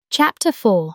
Chapter 4.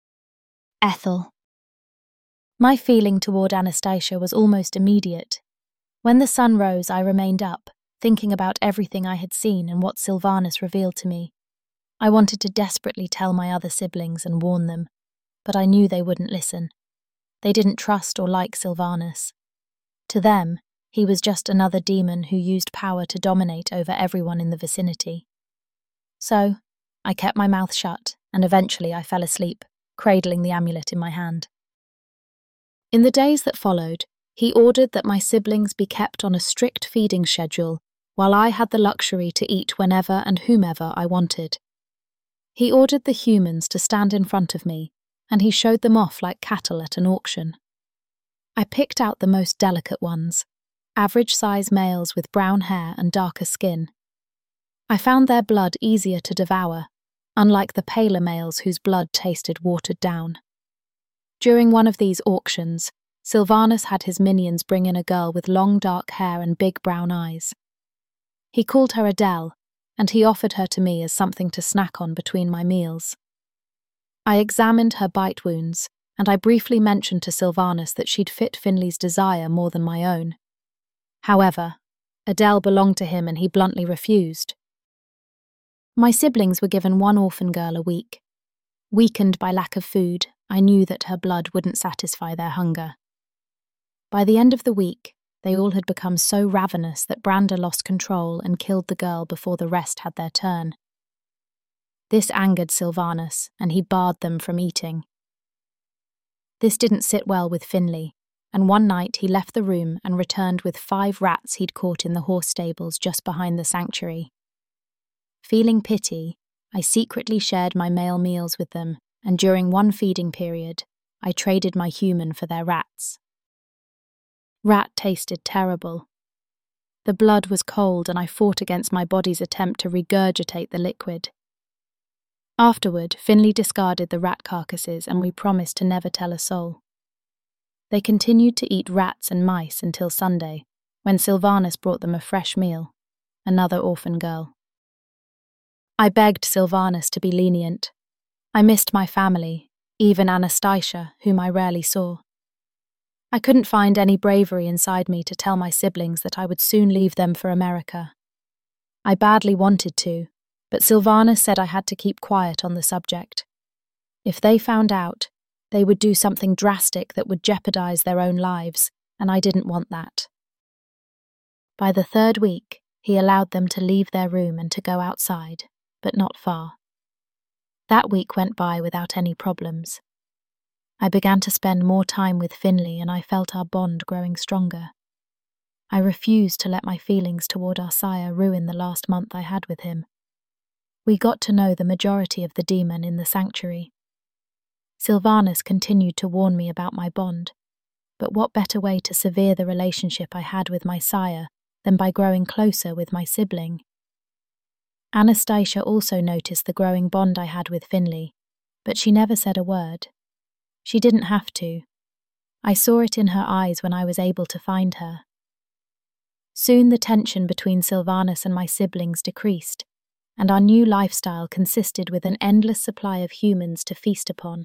Ethel. My feeling toward Anastasia was almost immediate. When the sun rose, I remained up, thinking about everything I had seen and what Sylvanus revealed to me. I wanted to desperately tell my other siblings and warn them, but I knew they wouldn't listen. They didn't trust or like Sylvanus. To them, he was just another demon who used power to dominate over everyone in the vicinity. So, I kept my mouth shut, and eventually I fell asleep, cradling the amulet in my hand. In the days that followed, he ordered that my siblings be kept on a strict feeding schedule, while I had the luxury to eat whenever and whomever I wanted. He ordered the humans to stand in front of me, and he showed them off like cattle at an auction. I picked out the most delicate ones, average-size males with brown hair and darker skin. I found their blood easier to devour, unlike the paler males whose blood tasted watered down. During one of these auctions, Sylvanus had his minions bring in a girl with long dark hair and big brown eyes. He called her Adele, and he offered her to me as something to snack on between my meals. I examined her bite wounds, and I briefly mentioned to Sylvanus that she'd fit Finley's desire more than my own. However, Adele belonged to him and he bluntly refused. My siblings were given one orphan girl a week. Weakened by lack of food, I knew that her blood wouldn't satisfy their hunger. By the end of the week, they all had become so ravenous that Branda lost control and killed the girl before the rest had their turn. This angered Sylvanus, and he barred them from eating. This didn't sit well with Finley, and one night he left the room and returned with 5 rats he'd caught in the horse stables just behind the sanctuary. Feeling pity, I secretly shared my male meals with them, and during one feeding period, I traded my human for their rats. Rat tasted terrible. The blood was cold and I fought against my body's attempt to regurgitate the liquid. Afterward, Finley discarded the rat carcasses and we promised to never tell a soul. They continued to eat rats and mice until Sunday, when Sylvanus brought them a fresh meal, another orphan girl. I begged Sylvanus to be lenient. I missed my family, even Anastasia, whom I rarely saw. I couldn't find any bravery inside me to tell my siblings that I would soon leave them for America. I badly wanted to, but Sylvanus said I had to keep quiet on the subject. If they found out, they would do something drastic that would jeopardize their own lives, and I didn't want that. By the 3rd week, he allowed them to leave their room and to go outside, but not far. That week went by without any problems. I began to spend more time with Finley and I felt our bond growing stronger. I refused to let my feelings toward our sire ruin the last month I had with him. We got to know the majority of the demon in the sanctuary. Sylvanus continued to warn me about my bond, but what better way to sever the relationship I had with my sire than by growing closer with my sibling? Anastasia also noticed the growing bond I had with Finley, but she never said a word. She didn't have to. I saw it in her eyes when I was able to find her. Soon the tension between Sylvanus and my siblings decreased, and our new lifestyle consisted with an endless supply of humans to feast upon.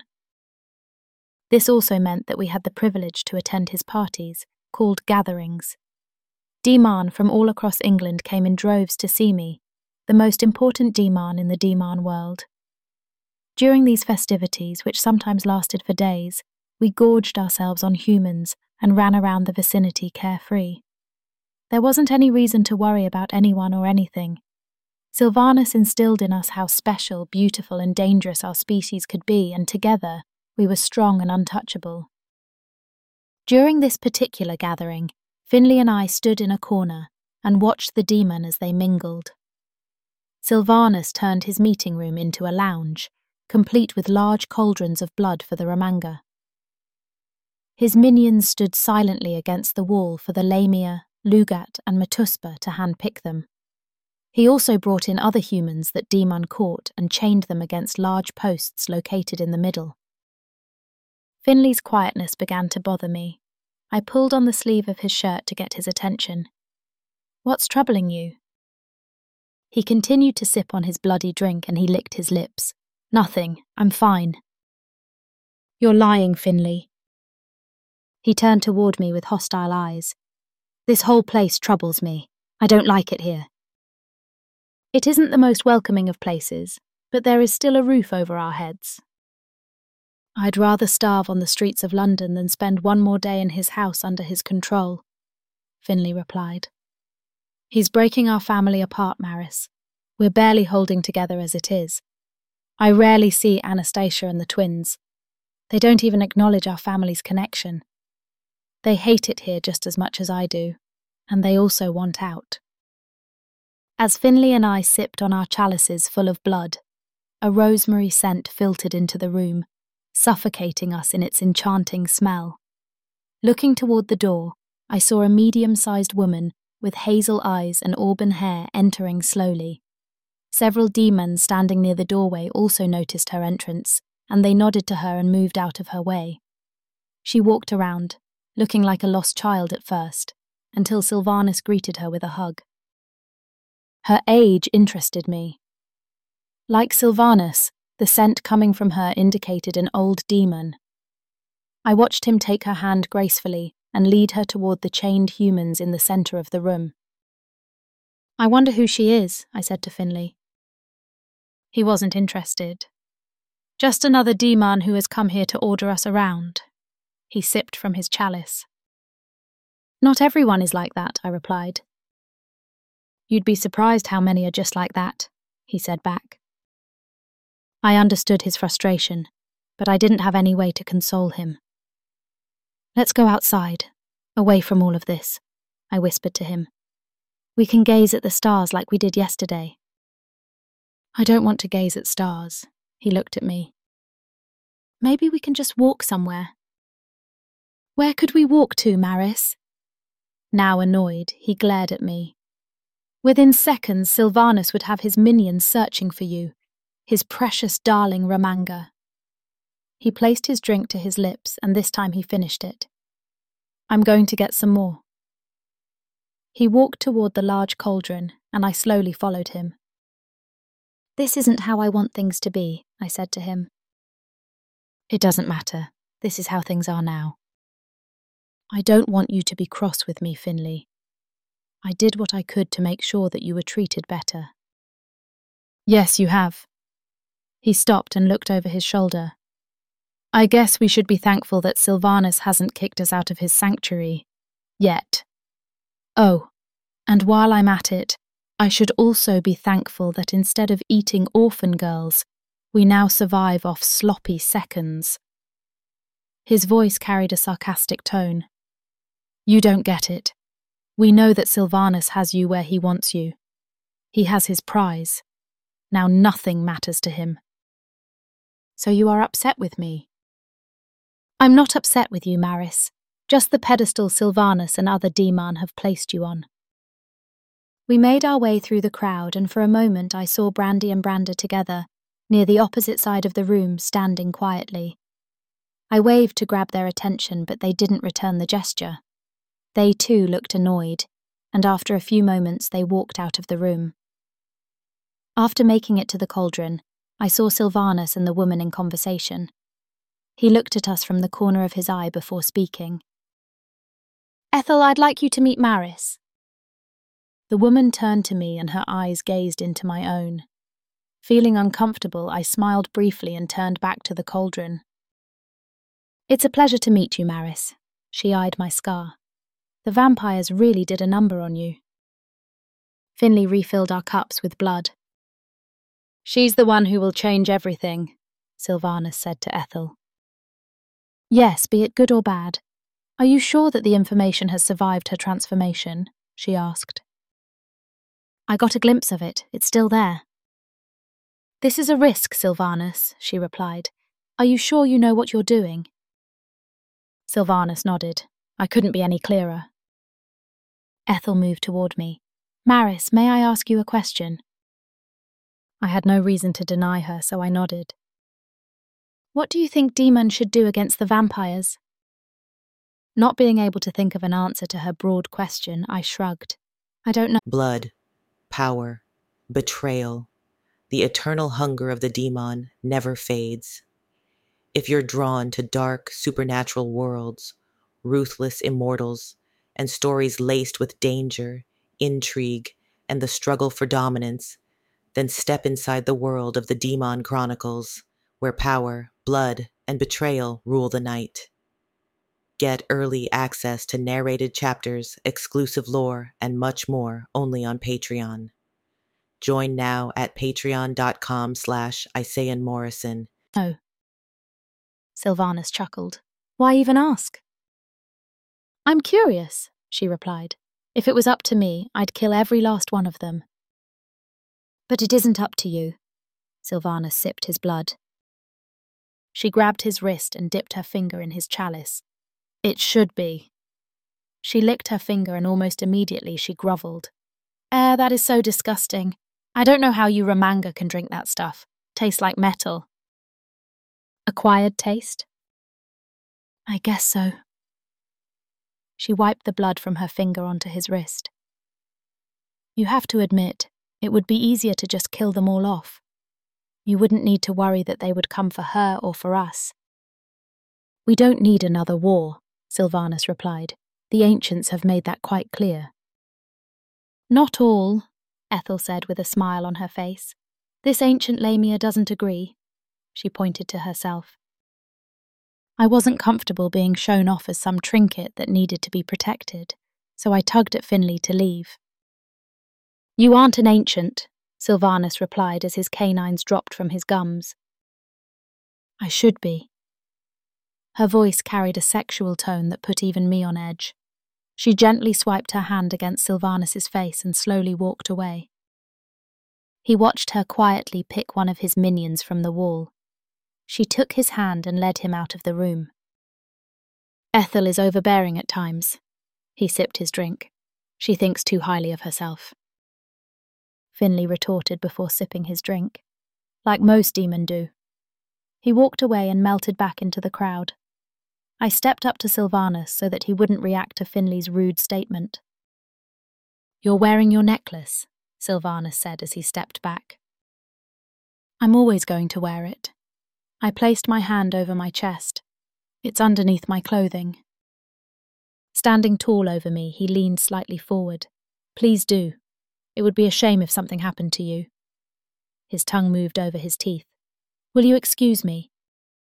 This also meant that we had the privilege to attend his parties, called gatherings. Demon from all across England came in droves to see me, the most important demon in the demon world. During these festivities, which sometimes lasted for days, we gorged ourselves on humans and ran around the vicinity carefree. There wasn't any reason to worry about anyone or anything. Sylvanus instilled in us how special, beautiful, and dangerous our species could be, and together, we were strong and untouchable. During this particular gathering, Finley and I stood in a corner and watched the demon as they mingled. Sylvanus turned his meeting room into a lounge, complete with large cauldrons of blood for the Ramanga. His minions stood silently against the wall for the Lamia, Lugat, and Matuspa to handpick them. He also brought in other humans that Demon caught and chained them against large posts located in the middle. Finley's quietness began to bother me. I pulled on the sleeve of his shirt to get his attention. "What's troubling you?" He continued to sip on his bloody drink and he licked his lips, Nothing. I'm fine. You're lying, Finley. He turned toward me with hostile eyes. This whole place troubles me. I don't like it here. It isn't the most welcoming of places, but there is still a roof over our heads. I'd rather starve on the streets of London than spend one more day in his house under his control, Finley replied. He's breaking our family apart, Maris. We're barely holding together as it is. I rarely see Anastasia and the twins. They don't even acknowledge our family's connection. They hate it here just as much as I do, and they also want out. As Finley and I sipped on our chalices full of blood, a rosemary scent filtered into the room, suffocating us in its enchanting smell. Looking toward the door, I saw a medium-sized woman with hazel eyes and auburn hair entering slowly. Several demons standing near the doorway also noticed her entrance, and they nodded to her and moved out of her way. She walked around, looking like a lost child at first, until Sylvanus greeted her with a hug. Her age interested me. Like Sylvanus, the scent coming from her indicated an old demon. I watched him take her hand gracefully and lead her toward the chained humans in the center of the room. I wonder who she is, I said to Finley. He wasn't interested. Just another demon who has come here to order us around. He sipped from his chalice. Not everyone is like that, I replied. You'd be surprised how many are just like that, he said back. I understood his frustration, but I didn't have any way to console him. Let's go outside, away from all of this, I whispered to him. We can gaze at the stars like we did yesterday. I don't want to gaze at stars, he looked at me. Maybe we can just walk somewhere. Where could we walk to, Maris? Now annoyed, he glared at me. Within seconds, Sylvanus would have his minions searching for you, his precious darling Ramanga. He placed his drink to his lips, and this time he finished it. I'm going to get some more. He walked toward the large cauldron, and I slowly followed him. This isn't how I want things to be, I said to him. It doesn't matter. This is how things are now. I don't want you to be cross with me, Finley. I did what I could to make sure that you were treated better. Yes, you have. He stopped and looked over his shoulder. I guess we should be thankful that Sylvanus hasn't kicked us out of his sanctuary. Yet. Oh, and while I'm at it, I should also be thankful that instead of eating orphan girls, we now survive off sloppy seconds. His voice carried a sarcastic tone. You don't get it. We know that Sylvanus has you where he wants you. He has his prize. Now nothing matters to him. So you are upset with me? I'm not upset with you, Maris. Just the pedestal Sylvanus and other demon have placed you on. We made our way through the crowd, and for a moment I saw Brandy and Branda together, near the opposite side of the room, standing quietly. I waved to grab their attention, but they didn't return the gesture. They too looked annoyed, and after a few moments they walked out of the room. After making it to the cauldron, I saw Sylvanus and the woman in conversation. He looked at us from the corner of his eye before speaking. Ethel, I'd like you to meet Maris. The woman turned to me and her eyes gazed into my own. Feeling uncomfortable, I smiled briefly and turned back to the cauldron. It's a pleasure to meet you, Maris. She eyed my scar. The vampires really did a number on you. Finley refilled our cups with blood. She's the one who will change everything, Sylvanus said to Ethel. Yes, be it good or bad. Are you sure that the information has survived her transformation? She asked. I got a glimpse of it. It's still there. This is a risk, Sylvanus, she replied. Are you sure you know what you're doing? Sylvanus nodded. I couldn't be any clearer. Ethel moved toward me. Maris, may I ask you a question? I had no reason to deny her, so I nodded. What do you think Demon should do against the vampires? Not being able to think of an answer to her broad question, I shrugged. I don't know. Blood, power, betrayal. The eternal hunger of the demon never fades. If you're drawn to dark, supernatural worlds, ruthless immortals, and stories laced with danger, intrigue, and the struggle for dominance, then step inside the world of the Demon Chronicles, where power, blood, and betrayal rule the night. Get early access to narrated chapters, exclusive lore, and much more only on Patreon. Join now at patreon.com/IsayanMorrison. No. Sylvanus chuckled. Why even ask? I'm curious, she replied. If it was up to me, I'd kill every last one of them. But it isn't up to you. Sylvanus sipped his blood. She grabbed his wrist and dipped her finger in his chalice. It should be. She licked her finger and almost immediately she grovelled. That is so disgusting. I don't know how you Ramanga can drink that stuff. Tastes like metal. Acquired taste? I guess so. She wiped the blood from her finger onto his wrist. You have to admit, it would be easier to just kill them all off. You wouldn't need to worry that they would come for her or for us. We don't need another war, Sylvanus replied. The ancients have made that quite clear. Not all, Ethel said with a smile on her face. This ancient Lamia doesn't agree. She pointed to herself. I wasn't comfortable being shown off as some trinket that needed to be protected, so I tugged at Finley to leave. You aren't an ancient, Sylvanus replied as his canines dropped from his gums. I should be. Her voice carried a sexual tone that put even me on edge. She gently swiped her hand against Sylvanus's face and slowly walked away. He watched her quietly pick one of his minions from the wall. She took his hand and led him out of the room. Ethel is overbearing at times. He sipped his drink. She thinks too highly of herself. Finley retorted before sipping his drink. Like most demon do. He walked away and melted back into the crowd. I stepped up to Sylvanus so that he wouldn't react to Finley's rude statement. You're wearing your necklace, Sylvanus said as he stepped back. I'm always going to wear it. I placed my hand over my chest. It's underneath my clothing. Standing tall over me, he leaned slightly forward. Please do. It would be a shame if something happened to you. His tongue moved over his teeth. Will you excuse me?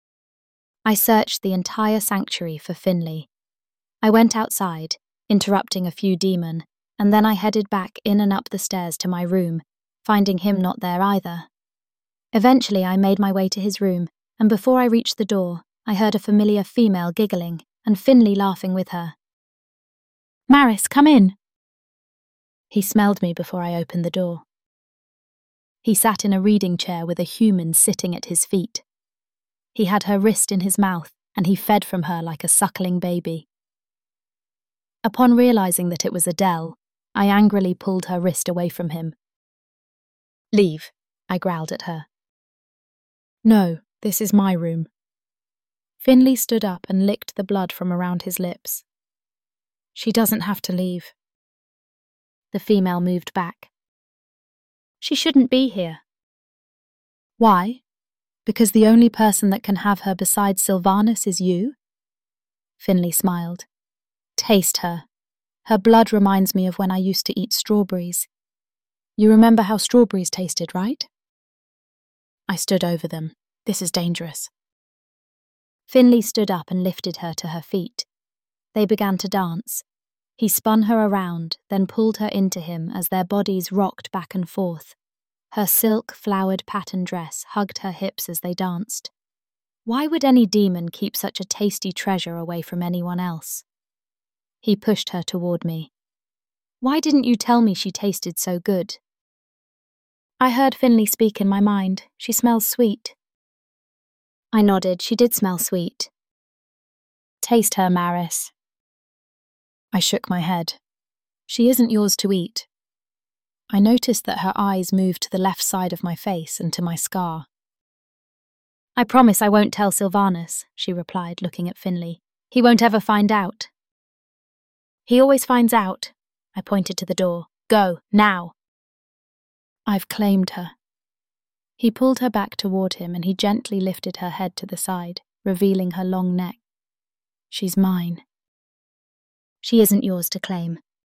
I searched the entire sanctuary for Finley. I went outside, interrupting a few demon, and then I headed back in and up the stairs to my room, finding him not there either. Eventually I made my way to his room, and before I reached the door, I heard a familiar female giggling, and Finley laughing with her. Maris, come in. He smelled me before I opened the door. He sat in a reading chair with a human sitting at his feet. He had her wrist in his mouth, and he fed from her like a suckling baby. Upon realizing that it was Adele, I angrily pulled her wrist away from him. Leave, I growled at her. No, this is my room. Finley stood up and licked the blood from around his lips. She doesn't have to leave. The female moved back. She shouldn't be here. Why? Because the only person that can have her besides Sylvanus is you? Finley smiled. Taste her. Her blood reminds me of when I used to eat strawberries. You remember how strawberries tasted, right? I stood over them. This is dangerous. Finley stood up and lifted her to her feet. They began to dance. He spun her around, then pulled her into him as their bodies rocked back and forth. Her silk, flowered pattern dress hugged her hips as they danced. Why would any demon keep such a tasty treasure away from anyone else? He pushed her toward me. Why didn't you tell me she tasted so good? I heard Finley speak in my mind. She smells sweet. I nodded. She did smell sweet. Taste her, Maris. I shook my head. She isn't yours to eat. I noticed that her eyes moved to the left side of my face and to my scar. I promise I won't tell Sylvanus, she replied, looking at Finley. He won't ever find out. He always finds out. I pointed to the door. Go, now. I've claimed her. He pulled her back toward him and he gently lifted her head to the side, revealing her long neck. She's mine. She isn't yours to claim.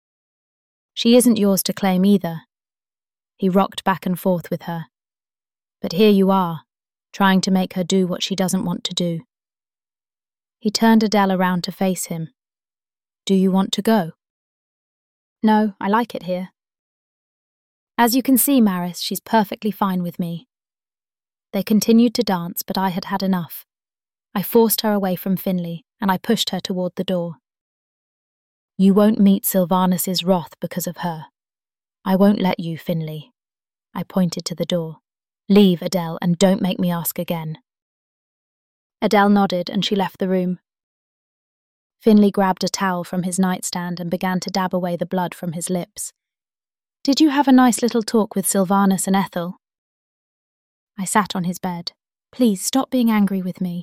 She isn't yours to claim either. He rocked back and forth with her. But here you are, trying to make her do what she doesn't want to do. He turned Adele around to face him. Do you want to go? No, I like it here. As you can see, Maris, she's perfectly fine with me. They continued to dance, but I had had enough. I forced her away from Finley, and I pushed her toward the door. You won't meet Sylvanus' wrath because of her. I won't let you, Finley. I pointed to the door. Leave, Adele, and don't make me ask again. Adele nodded, and she left the room. Finley grabbed a towel from his nightstand and began to dab away the blood from his lips. Did you have a nice little talk with Sylvanus and Ethel? I sat on his bed. Please, stop being angry with me.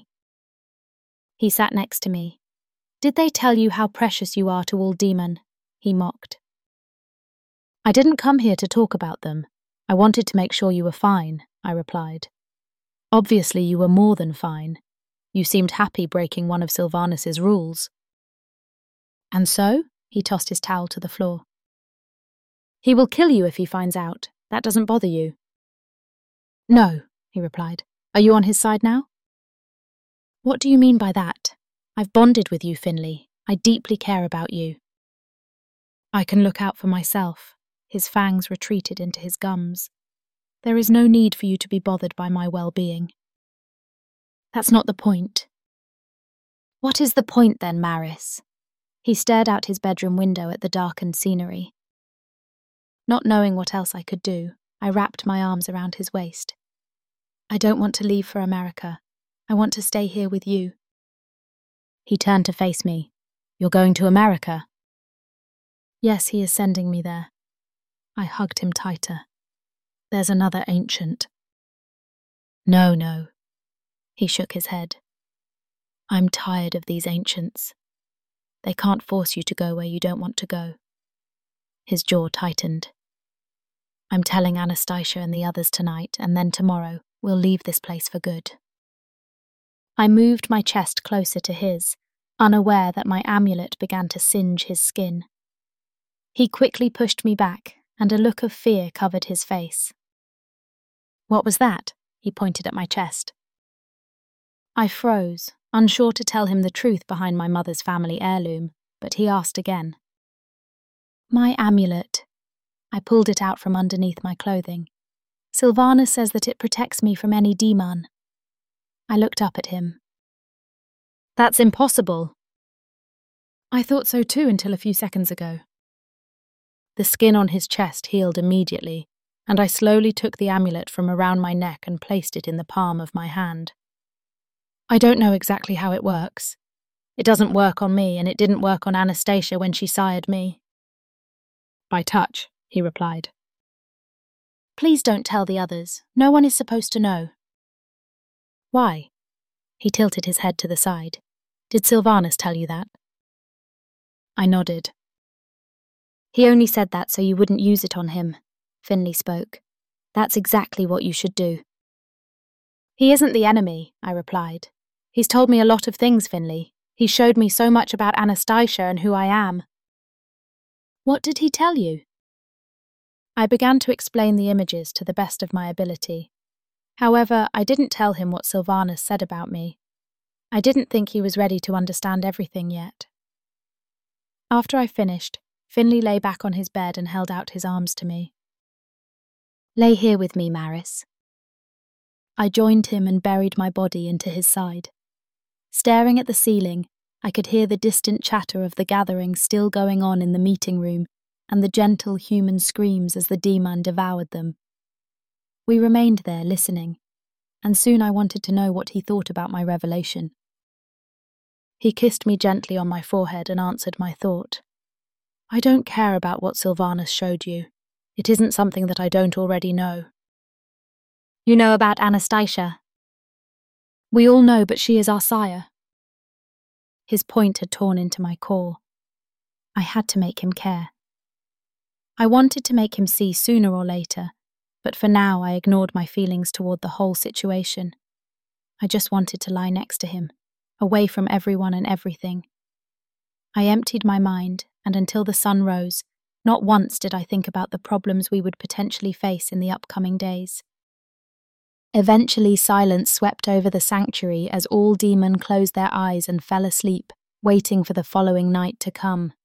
He sat next to me. Did they tell you how precious you are to all Demon? He mocked. I didn't come here to talk about them. I wanted to make sure you were fine, I replied. Obviously you were more than fine. You seemed happy breaking one of Sylvanus' rules. And so? He tossed his towel to the floor. He will kill you if he finds out. That doesn't bother you. No, he replied. Are you on his side now? What do you mean by that? I've bonded with you, Finley. I deeply care about you. I can look out for myself. His fangs retreated into his gums. There is no need for you to be bothered by my well-being. That's not the point. What is the point then, Maris? He stared out his bedroom window at the darkened scenery. Not knowing what else I could do, I wrapped my arms around his waist. I don't want to leave for America. I want to stay here with you. He turned to face me. You're going to America? Yes, he is sending me there. I hugged him tighter. There's another ancient. No. He shook his head. I'm tired of these ancients. They can't force you to go where you don't want to go. His jaw tightened. I'm telling Anastasia and the others tonight, and then tomorrow we'll leave this place for good. I moved my chest closer to his, unaware that my amulet began to singe his skin. He quickly pushed me back, and a look of fear covered his face. What was that? He pointed at my chest. I froze, unsure to tell him the truth behind my mother's family heirloom, but he asked again. My amulet. I pulled it out from underneath my clothing. Sylvanus says that it protects me from any demon. I looked up at him. That's impossible. I thought so too until a few seconds ago. The skin on his chest healed immediately, and I slowly took the amulet from around my neck and placed it in the palm of my hand. I don't know exactly how it works. It doesn't work on me, and it didn't work on Anastasia when she sired me. By touch, he replied. Please don't tell the others. No one is supposed to know. Why? He tilted his head to the side. Did Sylvanus tell you that? I nodded. He only said that so you wouldn't use it on him, Finley spoke. That's exactly what you should do. He isn't the enemy, I replied. He's told me a lot of things, Finley. He showed me so much about Anastasia and who I am. What did he tell you? I began to explain the images to the best of my ability. However, I didn't tell him what Sylvanus said about me. I didn't think he was ready to understand everything yet. After I finished, Finley lay back on his bed and held out his arms to me. Lay here with me, Maris. I joined him and buried my body into his side. Staring at the ceiling, I could hear the distant chatter of the gathering still going on in the meeting room and the gentle human screams as the demon devoured them. We remained there listening, and soon I wanted to know what he thought about my revelation. He kissed me gently on my forehead and answered my thought. I don't care about what Sylvanus showed you. It isn't something that I don't already know. You know about Anastasia? We all know, but she is our sire. His point had torn into my core. I had to make him care. I wanted to make him see sooner or later, but for now I ignored my feelings toward the whole situation. I just wanted to lie next to him, away from everyone and everything. I emptied my mind, and until the sun rose, not once did I think about the problems we would potentially face in the upcoming days. Eventually, silence swept over the sanctuary as all demon closed their eyes and fell asleep, waiting for the following night to come.